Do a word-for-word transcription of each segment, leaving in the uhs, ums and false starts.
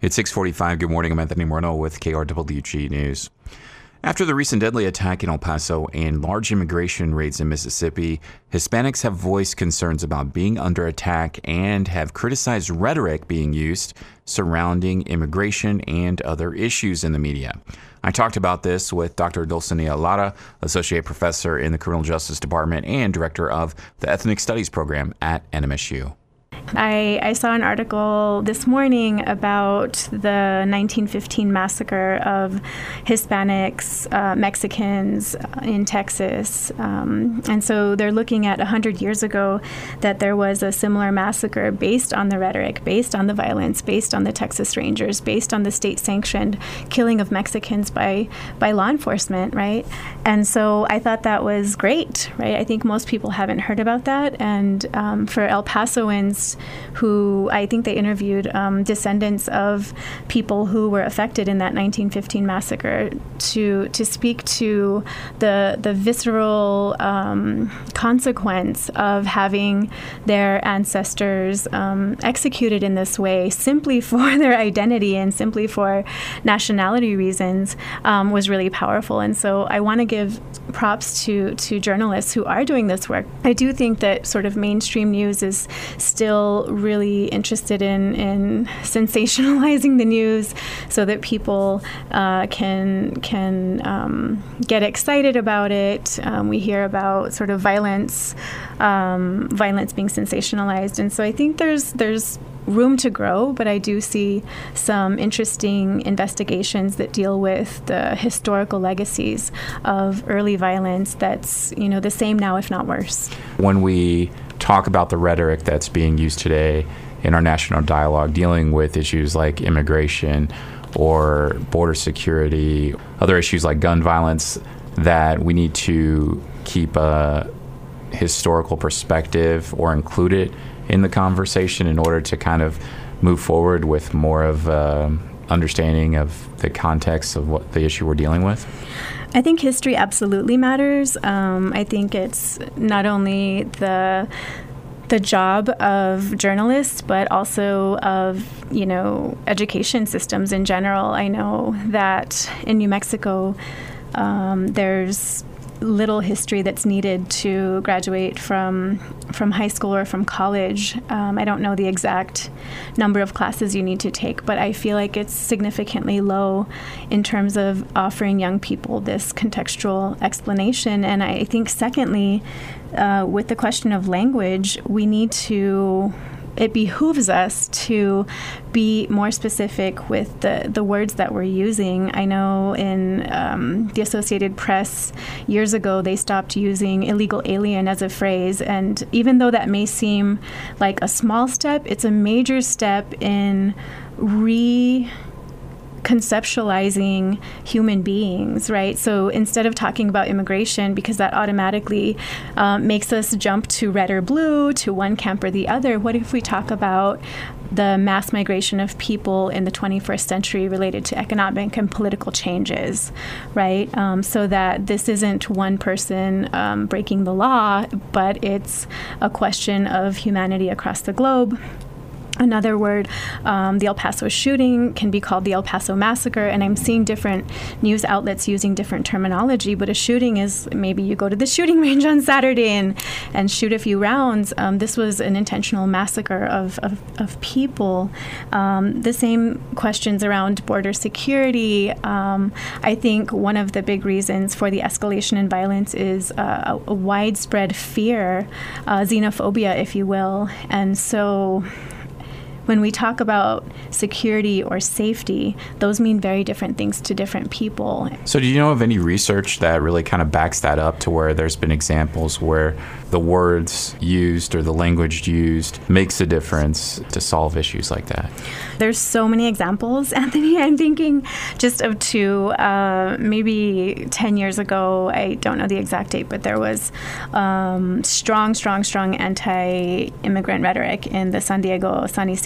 It's six forty-five. Good morning. I'm Anthony Moreno with K R W G News. After the recent deadly attack in El Paso and large immigration raids in Mississippi, Hispanics have voiced concerns about being under attack and have criticized rhetoric being used surrounding immigration and other issues in the media. I talked about this with Doctor Dulcinea Lara, Associate Professor in the Criminal Justice Department and Director of the Ethnic Studies Program at N M S U. I, I saw an article this morning about the nineteen fifteen massacre of Hispanics, uh, Mexicans in Texas. Um, and so they're looking at one hundred years ago that there was a similar massacre based on the rhetoric, based on the violence, based on the Texas Rangers, based on the state-sanctioned killing of Mexicans by, by law enforcement, right? And so I thought that was great, right? I think most people haven't heard about that. And um, for El Pasoans, who I think they interviewed um, descendants of people who were affected in that nineteen fifteen massacre to to speak to the the visceral um, consequence of having their ancestors um, executed in this way simply for their identity and simply for nationality reasons um, was really powerful. And so I want to give props to to journalists who are doing this work. I do think that sort of mainstream news is still really interested in, in sensationalizing the news so that people uh, can can um, get excited about it. Um, we hear about sort of violence, um, violence being sensationalized, and so I think there's there's room to grow, but I do see some interesting investigations that deal with the historical legacies of early violence that's, you know, the same now, if not worse. When we talk about the rhetoric that's being used today in our national dialogue, dealing with issues like immigration or border security, other issues like gun violence, that we need to keep a historical perspective or include it in the conversation in order to kind of move forward with more of uh, understanding of the context of what the issue we're dealing with? I think history absolutely matters. Um, I think it's not only the the job of journalists, but also of, you know, education systems in general. I know that in New Mexico, um, there's little history that's needed to graduate from from high school or from college. Um, I don't know the exact number of classes you need to take, but I feel like it's significantly low in terms of offering young people this contextual explanation. And I think, secondly, uh, with the question of language, we need to it behooves us to be more specific with the, the words that we're using. I know in um, the Associated Press years ago, they stopped using illegal alien as a phrase. And even though that may seem like a small step, it's a major step in re- conceptualizing human beings, right? So instead of talking about immigration, because that automatically um, makes us jump to red or blue, to one camp or the other, what if we talk about the mass migration of people in the twenty-first century related to economic and political changes, right? Um, so that this isn't one person um, breaking the law, but it's a question of humanity across the globe. Another word, um, the El Paso shooting can be called the El Paso massacre, and I'm seeing different news outlets using different terminology, but a shooting is maybe you go to the shooting range on Saturday and, and shoot a few rounds. Um, this was an intentional massacre of, of, of people. Um, the same questions around border security. Um, I think one of the big reasons for the escalation in violence is uh, a, a widespread fear, uh, xenophobia, if you will, and so when we talk about security or safety, those mean very different things to different people. So do you know of any research that really kind of backs that up, to where there's been examples where the words used or the language used makes a difference to solve issues like that? There's so many examples, Anthony. I'm thinking just of two. Uh, maybe ten years ago, I don't know the exact date, but there was um, strong, strong, strong anti-immigrant rhetoric in the San Diego San Isidro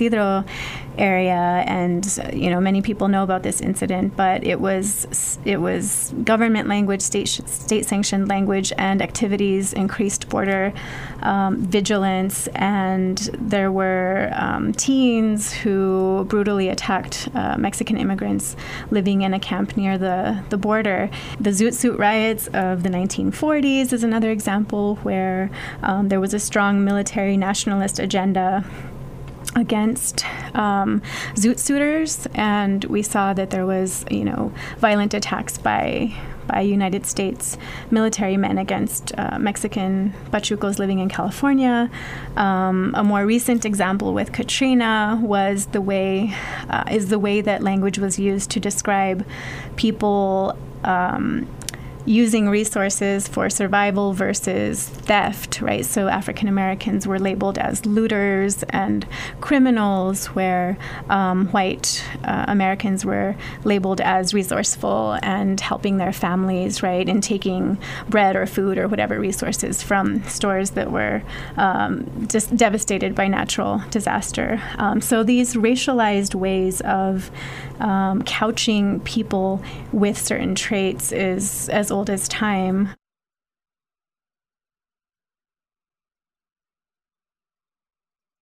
Isidro area, and you know many people know about this incident, but it was it was government language, state state sanctioned language, and activities increased border um, vigilance, and there were um, teens who brutally attacked uh, Mexican immigrants living in a camp near the the border. The Zoot Suit riots of the nineteen forties is another example where um, there was a strong military nationalist agenda against um, Zoot Suiters, and we saw that there was, you know, violent attacks by by United States military men against uh, Mexican Pachucos living in California. Um, a more recent example with Katrina was the way uh, is the way that language was used to describe people Um, using resources for survival versus theft, right? So African Americans were labeled as looters and criminals, where um, white uh, Americans were labeled as resourceful and helping their families, right, and taking bread or food or whatever resources from stores that were um, just devastated by natural disaster. Um, so these racialized ways of um, couching people with certain traits is as old as time.